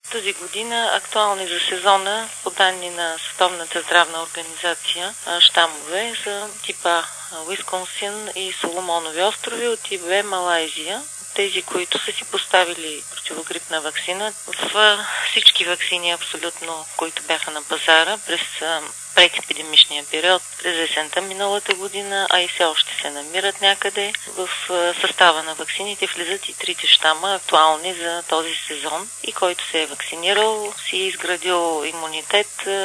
Тази година актуални за сезона по данни на Световната здравна организация щамове са типа Уисконсин и Соломонови острови от тип Б Малайзия. Тези, които са си поставили противогрипна ваксина, в всички ваксини абсолютно, които бяха на пазара през предепидемичния период, през есента миналата година, а и все още се намират някъде. В състава на ваксините влизат и трите щама, актуални за този сезон, и който се е вакцинирал, си е изградил имунитет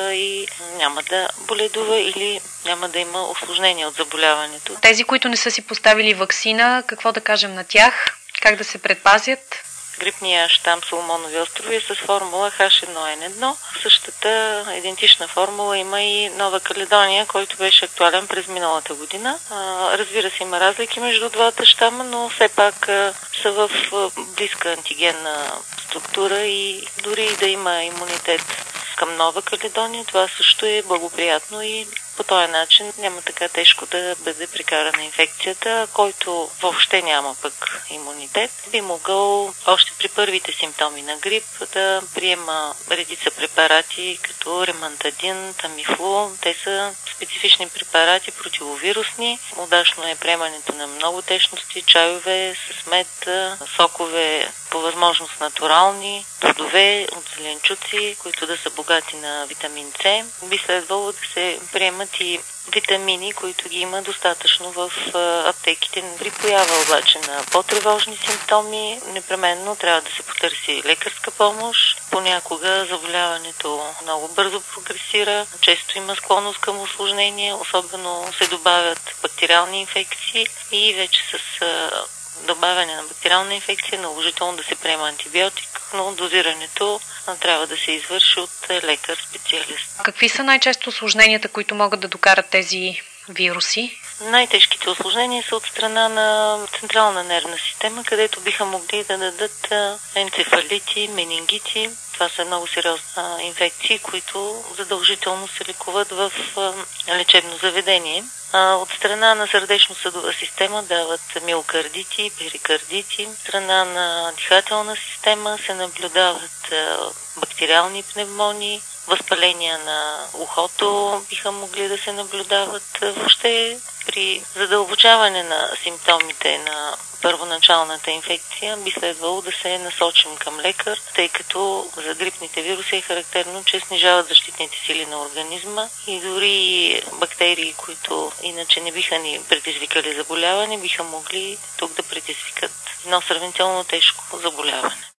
и няма да боледува или няма да има усложнения от заболяването. Тези, които не са си поставили ваксина, какво да кажем на тях? Как да се предпазят? Грипния щам Соломонови острови е с формула H1N1. Същата идентична формула има и Нова Каледония, който беше актуален през миналата година. Разбира се, има разлики между двата щама, но все пак са в близка антигенна структура и дори да има имунитет към Нова Каледония, това също е благоприятно и по този начин няма така тежко да бъде прекарана инфекцията. Който въобще няма пък имунитет, би могъл още при първите симптоми на грип да приема редица препарати, като ремантадин, тамифлу. Те са специфични препарати, противовирусни. Удачно е приемането на много течности, чайове с мед, сокове по възможност натурални, плодове от зеленчуци, които да са богати на витамин С. Би следвало да се приемат и витамини, които ги има достатъчно в аптеките. При поява обаче на по-тревожни симптоми непременно трябва да се потърси лекарска помощ. Понякога заболяването много бързо прогресира, често има склонност към усложнения, особено се добавят бактериални инфекции и вече с добавяне на бактериална инфекция наложително да се приема антибиотик, но дозирането трябва да се извърши от лекар-специалист. Какви са най-често усложненията, които могат да докарат тези вируси? Най-тежките усложнения са от страна на централна нервна система, където биха могли да дадат енцефалити, менингити. Това са много сериозни инфекции, които задължително се лекуват в лечебно заведение. От страна на сърдечно-съдова система дават миокардити, перикардити. От страна на дихателна система се наблюдават бактериални пневмонии, възпаления на ухото биха могли да се наблюдават. Въобще при задълбочаване на симптомите на първоначалната инфекция би следвало да се насочим към лекар, тъй като за грипните вируси е характерно, че снижават защитните сили на организма и дори бактерии, които иначе не биха ни предизвикали заболяване, биха могли тук да предизвикат едно сравнително тежко заболяване.